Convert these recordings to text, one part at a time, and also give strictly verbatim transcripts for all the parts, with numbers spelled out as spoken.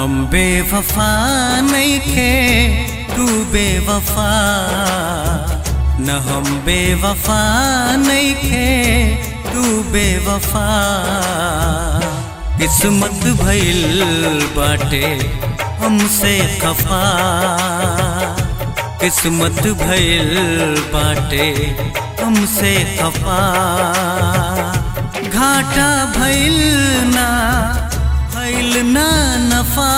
हम बेवफा नइखे तू बेवफा, न हम बेवफा नइखे तू बेवफा। किस्मत भइल बाटे हमसे खफा, किस्मत भइल बाटे हमसे खफा। घाटा भइल ना भइल ना नफा,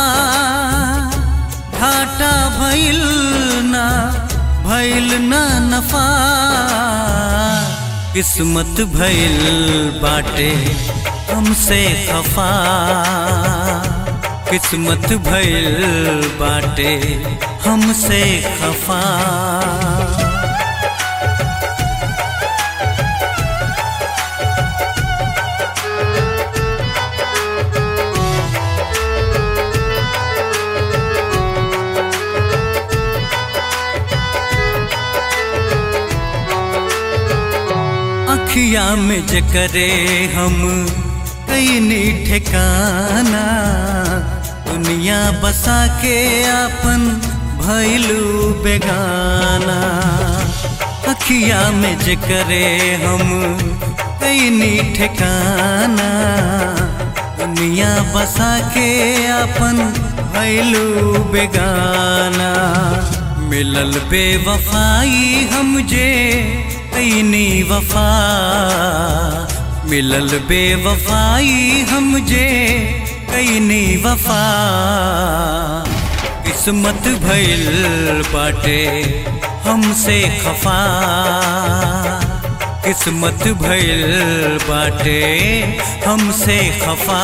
घाटा भइल ना भइल ना नफा। किस्मत भइल बाटे हमसे खफा, किस्मत भइल बाटे हमसे खफा। अखिया में जकरे हम कईनी ठिकाना, दुनिया बसा के आपन भइलू बेगाना। अखिया में जकरे हम कईनी ठिकाना, दुनिया बसा के आपन भइलू बेगाना। मिलल बेवफाई हमजे कईनी वफा, मिलल बेवफाई हमजे कईनी वफा। किस्मत भइल बाटे हमसे खफा, किस्मत भइल बाटे हमसे खफा।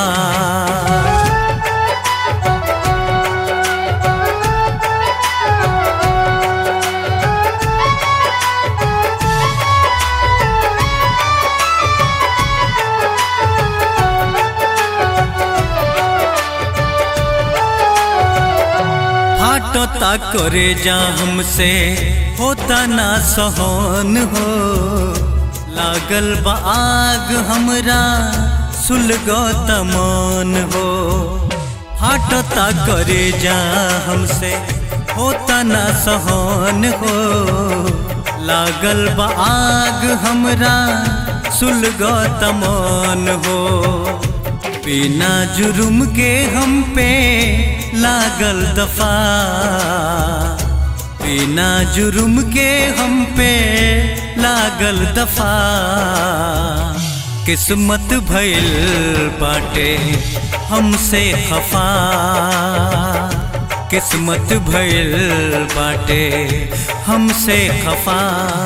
ता करे जा हमसे होता ना सहन हो, लागल बा आग हमरा सुलगो तमन हो। फाटता करे जा हमसे होता ना सहन हो, लागल बा आग हमरा सुलगो तमन हो। बिना जुर्म के हम पे लागल दफा, बिना जुर्म के हम पे लागल दफा। किस्मत भइल बाटे हमसे खफा, किस्मत भइल बाटे हमसे खफा।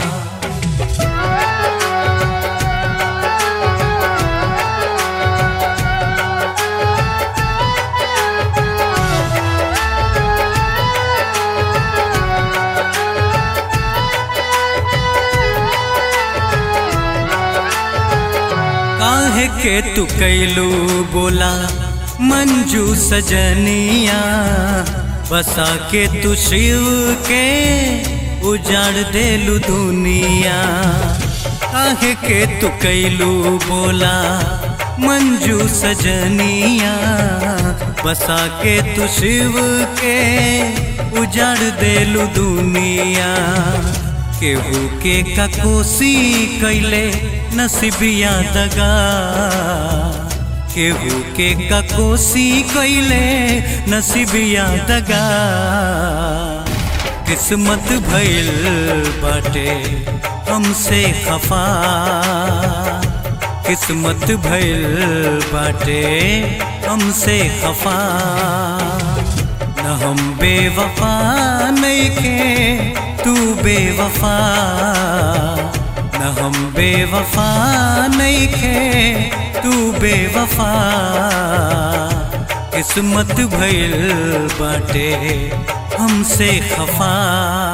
काहे के तू कैलू बोला मंजू सजनिया, बसा के तू शिव के उजाड़ देलू दुनिया। काहे के तू कैलू बोला मंजू सजनिया, बसा के तू शिव के उजाड़ देलू दुनिया। केहू के का कोसी कैले नसीबिया दगा, केहू के का कोसी कैले नसीबिया दगा। किस्मत भइल बाटे हमसे खफा, किस्मत भइल बाटे हमसे खफा। न हम बेवफा नइखे तू बेवफा, न हम बेवफा नइखे तू बेवफा। किस्मत भइल बाटे हमसे खफा।